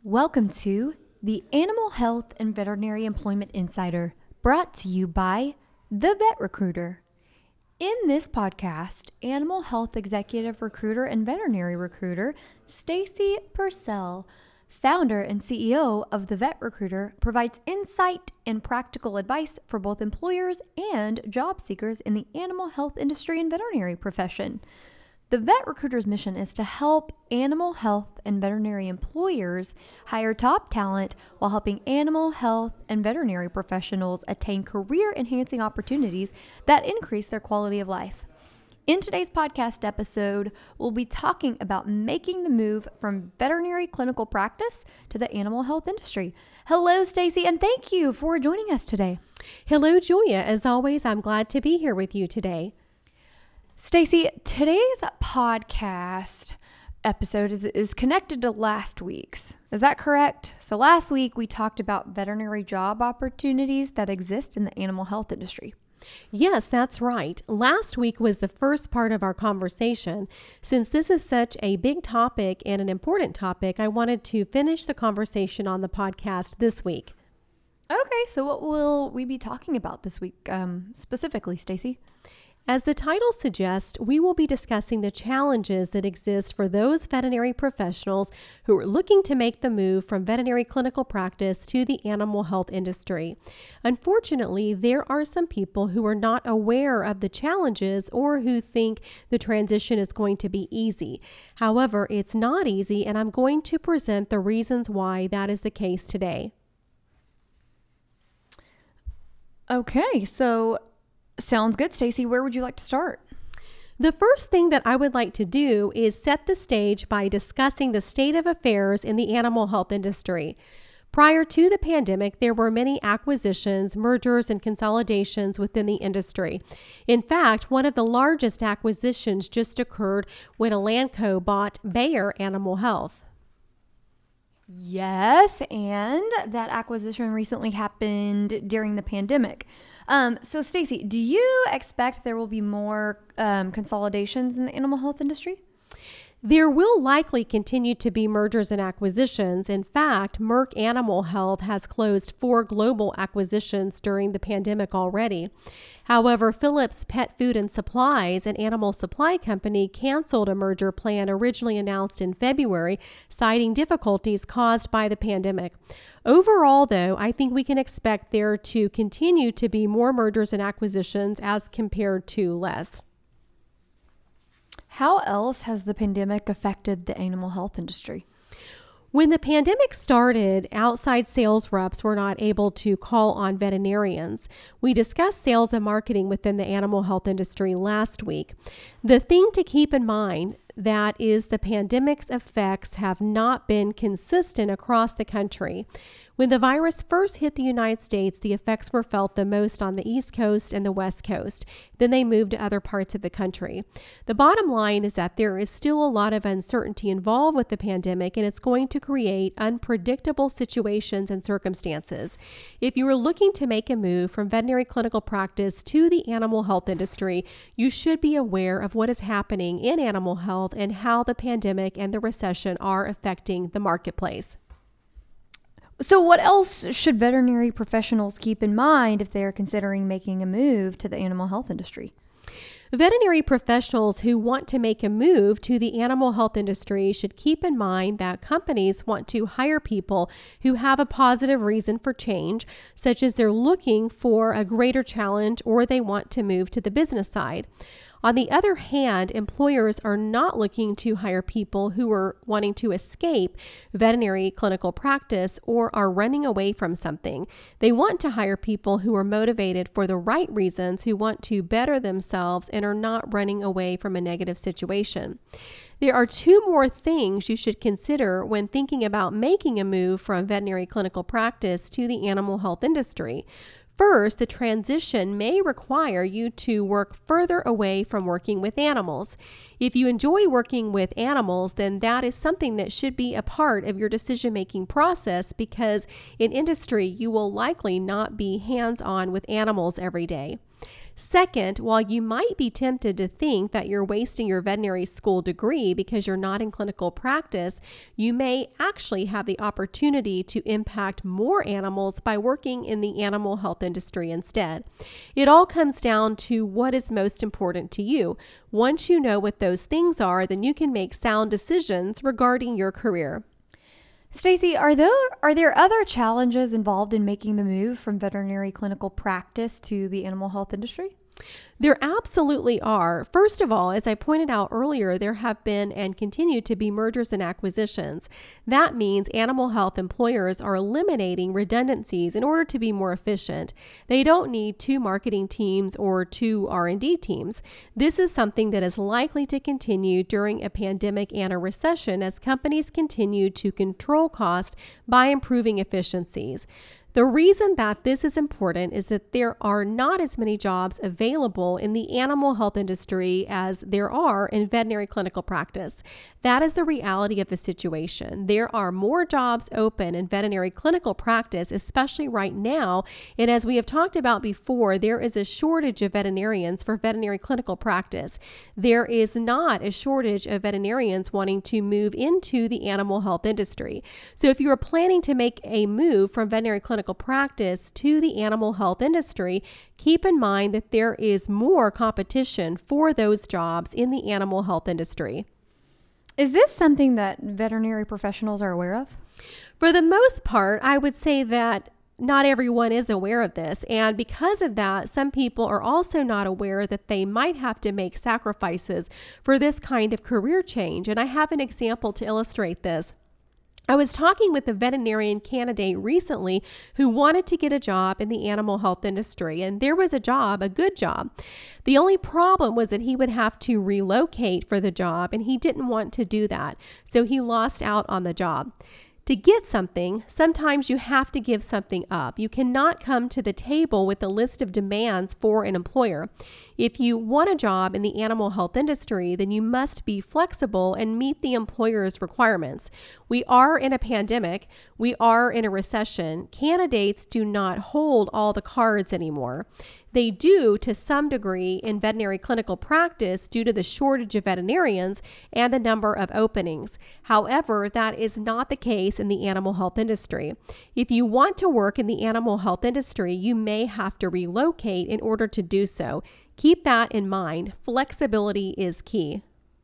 Welcome to the Animal Health and Veterinary Employment Insider, brought to you by The Vet Recruiter. In this podcast, animal health executive recruiter and veterinary recruiter Stacy Purcell, founder and CEO of The Vet Recruiter, provides insight and practical advice for both employers and job seekers in the animal health industry and veterinary profession. The Vet Recruiter's mission is to help animal health and veterinary employers hire top talent while helping animal health and veterinary professionals attain career-enhancing opportunities that increase their quality of life. In today's podcast episode, we'll be talking about making the move from veterinary clinical practice to the animal health industry. Hello, Stacy, and thank you for joining us today. Hello, Julia. As always, I'm glad to be here with you today. Stacy, today's podcast episode is connected to last week's. Is that correct? So last week we talked about veterinary job opportunities that exist in the animal health industry. Yes, that's right. Last week was the first part of our conversation. Since this is such a big topic and an important topic, I wanted to finish the conversation on the podcast this week. Okay, so what will we be talking about this week specifically, Stacy? As the title suggests, we will be discussing the challenges that exist for those veterinary professionals who are looking to make the move from veterinary clinical practice to the animal health industry. Unfortunately, there are some people who are not aware of the challenges or who think the transition is going to be easy. However, it's not easy, and I'm going to present the reasons why that is the case today. Okay, so sounds good, Stacy. Where would you like to start? The first thing that I would like to do is set the stage by discussing the state of affairs in the animal health industry. Prior to the pandemic, there were many acquisitions, mergers, and consolidations within the industry. In fact, one of the largest acquisitions just occurred when Elanco bought Bayer Animal Health. Yes, and that acquisition recently happened during the pandemic. So Stacy, do you expect there will be more consolidations in the animal health industry? There will likely continue to be mergers and acquisitions. In fact, Merck Animal Health has closed 4 global acquisitions during the pandemic already. However, Phillips Pet Food and Supplies, an animal supply company, canceled a merger plan originally announced in February, citing difficulties caused by the pandemic. Overall, though, I think we can expect there to continue to be more mergers and acquisitions as compared to less. How else has the pandemic affected the animal health industry? When the pandemic started, outside sales reps were not able to call on veterinarians. We discussed sales and marketing within the animal health industry last week. The thing to keep in mind that is the pandemic's effects have not been consistent across the country. When the virus first hit the United States, the effects were felt the most on the East Coast and the West Coast. Then they moved to other parts of the country. The bottom line is that there is still a lot of uncertainty involved with the pandemic, and it's going to create unpredictable situations and circumstances. If you are looking to make a move from veterinary clinical practice to the animal health industry, you should be aware of what is happening in animal health and how the pandemic and the recession are affecting the marketplace. So what else should veterinary professionals keep in mind if they are considering making a move to the animal health industry? Veterinary professionals who want to make a move to the animal health industry should keep in mind that companies want to hire people who have a positive reason for change, such as they're looking for a greater challenge or they want to move to the business side. On the other hand, employers are not looking to hire people who are wanting to escape veterinary clinical practice or are running away from something. They want to hire people who are motivated for the right reasons, who want to better themselves and are not running away from a negative situation. There are 2 more things you should consider when thinking about making a move from veterinary clinical practice to the animal health industry. First, the transition may require you to work further away from working with animals. If you enjoy working with animals, then that is something that should be a part of your decision-making process, because in industry, you will likely not be hands-on with animals every day. Second, while you might be tempted to think that you're wasting your veterinary school degree because you're not in clinical practice, you may actually have the opportunity to impact more animals by working in the animal health industry instead. It all comes down to what is most important to you. Once you know what those things are, then you can make sound decisions regarding your career. Stacy, are there other challenges involved in making the move from veterinary clinical practice to the animal health industry? There absolutely are. First of all, as I pointed out earlier, there have been and continue to be mergers and acquisitions. That means animal health employers are eliminating redundancies in order to be more efficient. They don't need 2 marketing teams or 2 R&D teams. This is something that is likely to continue during a pandemic and a recession as companies continue to control cost by improving efficiencies. The reason that this is important is that there are not as many jobs available in the animal health industry as there are in veterinary clinical practice. That is the reality of the situation. There are more jobs open in veterinary clinical practice, especially right now. And as we have talked about before, there is a shortage of veterinarians for veterinary clinical practice. There is not a shortage of veterinarians wanting to move into the animal health industry. So if you are planning to make a move from veterinary clinical practice to the animal health industry, keep in mind that there is more competition for those jobs in the animal health industry. Is this something that veterinary professionals are aware of? For the most part, I would say that not everyone is aware of this. And because of that, some people are also not aware that they might have to make sacrifices for this kind of career change. And I have an example to illustrate this. I was talking with a veterinarian candidate recently who wanted to get a job in the animal health industry, and there was a job, a good job. The only problem was that he would have to relocate for the job, and he didn't want to do that, so he lost out on the job. To get something, sometimes you have to give something up. You cannot come to the table with a list of demands for an employer. If you want a job in the animal health industry, then you must be flexible and meet the employer's requirements. We are in a pandemic. We are in a recession. Candidates do not hold all the cards anymore. They do to some degree in veterinary clinical practice due to the shortage of veterinarians and the number of openings. However, that is not the case in the animal health industry. If you want to work in the animal health industry, you may have to relocate in order to do so. Keep that in mind. Flexibility is key.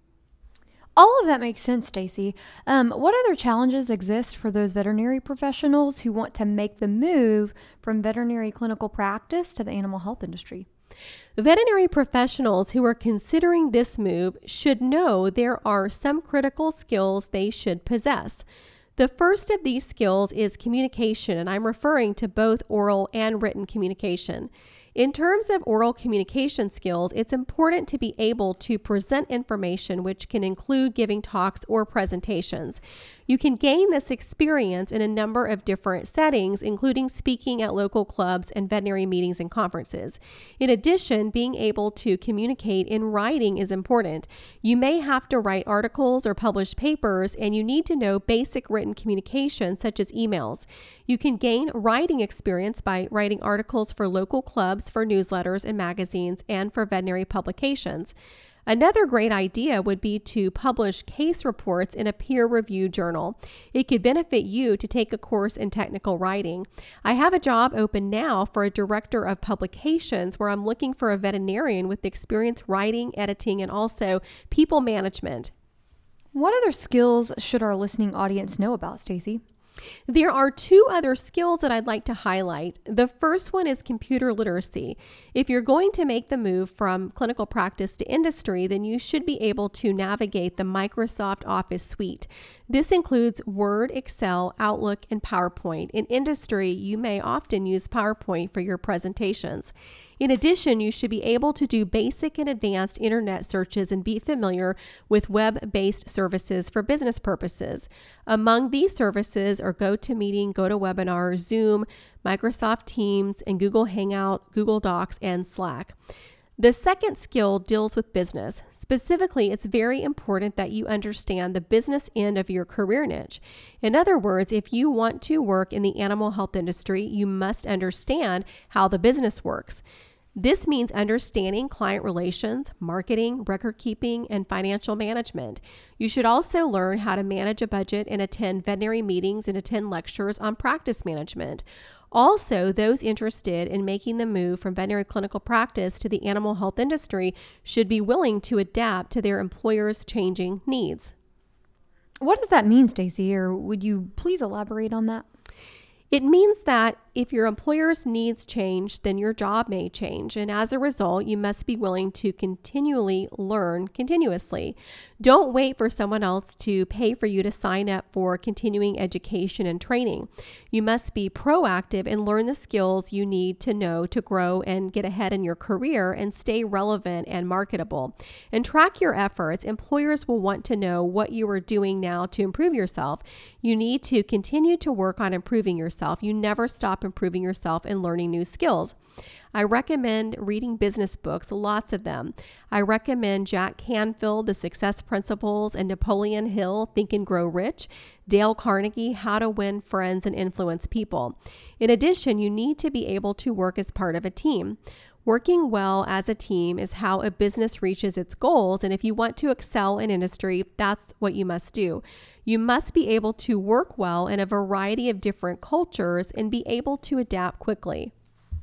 All of that makes sense, Stacy. What other challenges exist for those veterinary professionals who want to make the move from veterinary clinical practice to the animal health industry? Veterinary professionals who are considering this move should know there are some critical skills they should possess. The first of these skills is communication, and I'm referring to both oral and written communication. In terms of oral communication skills, it's important to be able to present information, which can include giving talks or presentations. You can gain this experience in a number of different settings, including speaking at local clubs and veterinary meetings and conferences. In addition, being able to communicate in writing is important. You may have to write articles or publish papers, and you need to know basic written communication, such as emails. You can gain writing experience by writing articles for local clubs, for newsletters and magazines, and for veterinary publications. Another great idea would be to publish case reports in a peer-reviewed journal. It could benefit you to take a course in technical writing. I have a job open now for a director of publications where I'm looking for a veterinarian with experience writing, editing, and also people management. What other skills should our listening audience know about, Stacy? There are 2 other skills that I'd like to highlight. The first one is computer literacy. If you're going to make the move from clinical practice to industry, then you should be able to navigate the Microsoft Office suite. This includes Word, Excel, Outlook, and PowerPoint. In industry, you may often use PowerPoint for your presentations. In addition, you should be able to do basic and advanced internet searches and be familiar with web-based services for business purposes. Among these services are GoToMeeting, GoToWebinar, Zoom, Microsoft Teams, and Google Hangout, Google Docs, and Slack. The second skill deals with business. Specifically, it's very important that you understand the business end of your career niche. In other words, if you want to work in the animal health industry, you must understand how the business works. This means understanding client relations, marketing, record keeping, and financial management. You should also learn how to manage a budget and attend veterinary meetings and attend lectures on practice management. Also, those interested in making the move from veterinary clinical practice to the animal health industry should be willing to adapt to their employer's changing needs. What does that mean, Stacy? Or would you please elaborate on that? It means that if your employer's needs change, then your job may change. And as a result, you must be willing to continually learn continuously. Don't wait for someone else to pay for you to sign up for continuing education and training. You must be proactive and learn the skills you need to know to grow and get ahead in your career and stay relevant and marketable. And track your efforts. Employers will want to know what you are doing now to improve yourself. You need to continue to work on improving yourself. You never stop improving yourself and learning new skills. I recommend reading business books, lots of them. I recommend Jack Canfield, The Success Principles, and Napoleon Hill, Think and Grow Rich, Dale Carnegie, How to Win Friends and Influence People. In addition, you need to be able to work as part of a team. Working well as a team is how a business reaches its goals, and if you want to excel in industry, that's what you must do. You must be able to work well in a variety of different cultures and be able to adapt quickly.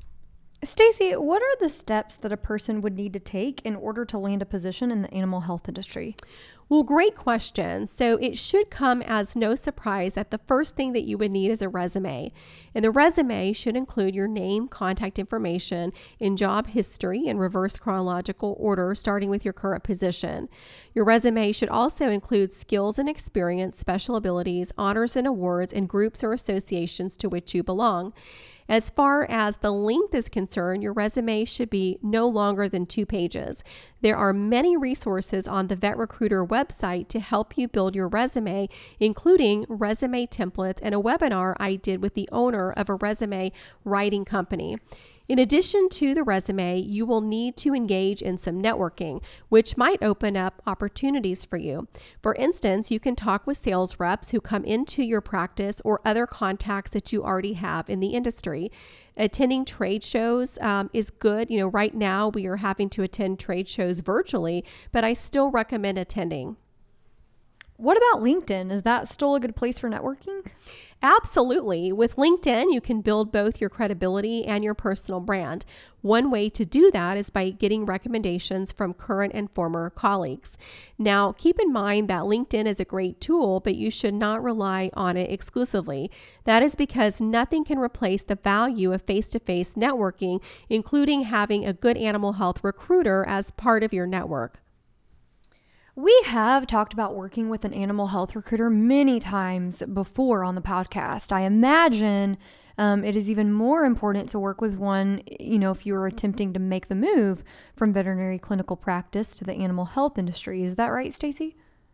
Stacy, what are the steps that a person would need to take in order to land a position in the animal health industry? Well, great question. So it should come as no surprise that the first thing that you would need is a resume. And the resume should include your name, contact information, and job history in reverse chronological order, starting with your current position. Your resume should also include skills and experience, special abilities, honors and awards, and groups or associations to which you belong. As far as the length is concerned, your resume should be no longer than 2 pages. There are many resources on the VetRecruiter website to help you build your resume, including resume templates and a webinar I did with the owner of a resume writing company. In addition to the resume, you will need to engage in some networking, which might open up opportunities for you. For instance, you can talk with sales reps who come into your practice or other contacts that you already have in the industry. Attending trade shows is good. Right now we are having to attend trade shows virtually, but I still recommend attending. What about LinkedIn? Is that still a good place for networking? Absolutely. With LinkedIn, you can build both your credibility and your personal brand. One way to do that is by getting recommendations from current and former colleagues. Now, keep in mind that LinkedIn is a great tool, but you should not rely on it exclusively. That is because nothing can replace the value of face-to-face networking, including having a good animal health recruiter as part of your network. We have talked about working with an animal health recruiter many times before on the podcast. I imagine it is even more important to work with one, if you're attempting to make the move from veterinary clinical practice to the animal health industry. Is that right, Stacy?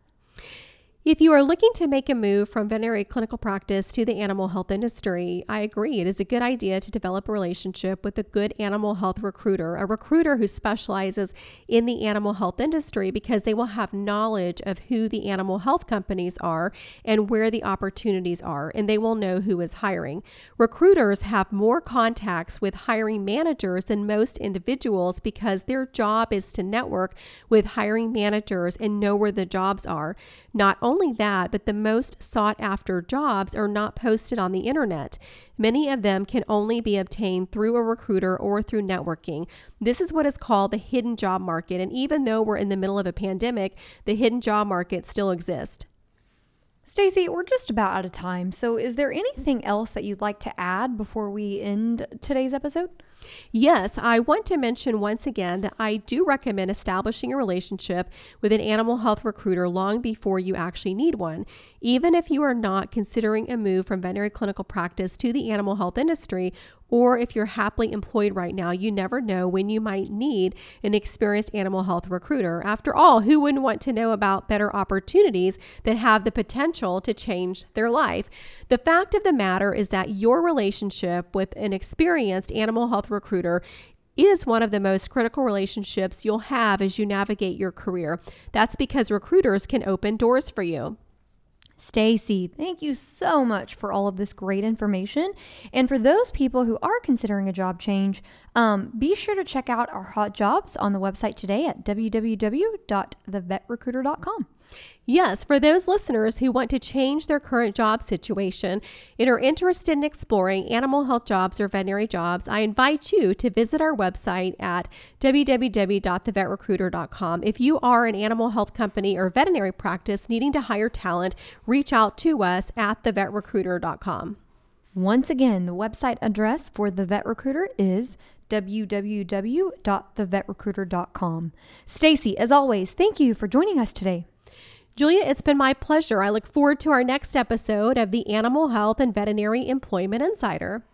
If you are looking to make a move from veterinary clinical practice to the animal health industry, I agree. It is a good idea to develop a relationship with a good animal health recruiter, a recruiter who specializes in the animal health industry, because they will have knowledge of who the animal health companies are and where the opportunities are, and they will know who is hiring. Recruiters have more contacts with hiring managers than most individuals because their job is to network with hiring managers and know where the jobs are. Not only that, but the most sought after jobs are not posted on the internet. Many of them can only be obtained through a recruiter or through networking. This is what is called the hidden job market. And even though we're in the middle of a pandemic, the hidden job market still exists. Stacy, we're just about out of time. So is there anything else that you'd like to add before we end today's episode? Yes, I want to mention once again that I do recommend establishing a relationship with an animal health recruiter long before you actually need one. Even if you are not considering a move from veterinary clinical practice to the animal health industry, or if you're happily employed right now, you never know when you might need an experienced animal health recruiter. After all, who wouldn't want to know about better opportunities that have the potential to change their life? The fact of the matter is that your relationship with an experienced animal health recruiter is one of the most critical relationships you'll have as you navigate your career. That's because recruiters can open doors for you. Stacy, thank you so much for all of this great information. And for those people who are considering a job change, be sure to check out our hot jobs on the website today at www.thevetrecruiter.com. Yes, for those listeners who want to change their current job situation and are interested in exploring animal health jobs or veterinary jobs, I invite you to visit our website at www.thevetrecruiter.com. If you are an animal health company or veterinary practice needing to hire talent, reach out to us at thevetrecruiter.com. Once again, the website address for The Vet Recruiter is www.thevetrecruiter.com. Stacy, as always, thank you for joining us today. Julia, it's been my pleasure. I look forward to our next episode of the Animal Health and Veterinary Employment Insider.